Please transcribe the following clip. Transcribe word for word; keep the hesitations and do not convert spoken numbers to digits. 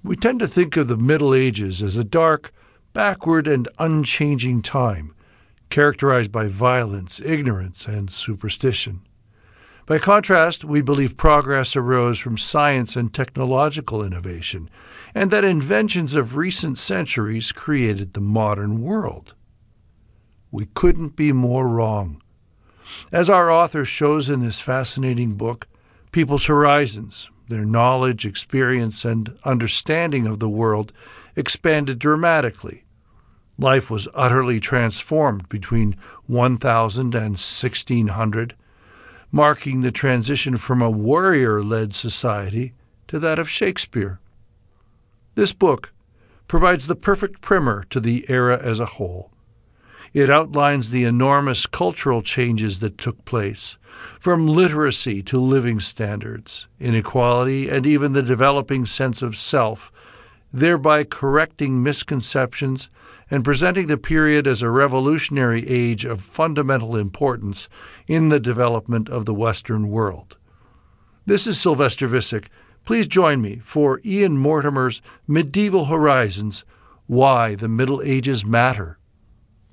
We tend to think of the Middle Ages as a dark, backward, and unchanging time, characterized by violence, ignorance, and superstition. By contrast, we believe progress arose from science and technological innovation, and that inventions of recent centuries created the modern world. We couldn't be more wrong. As our author shows in this fascinating book, people's horizons, their knowledge, experience, and understanding of the world expanded dramatically. Life was utterly transformed between one thousand and sixteen hundred, marking the transition from a warrior-led society to that of Shakespeare. This book provides the perfect primer to the era as a whole. It outlines the enormous cultural changes that took place, from literacy to living standards, inequality, and even the developing sense of self, thereby correcting misconceptions and presenting the period as a revolutionary age of fundamental importance in the development of the Western world. This is Sylvester Visick. Please join me for Ian Mortimer's Medieval Horizons, Why the Middle Ages Matter.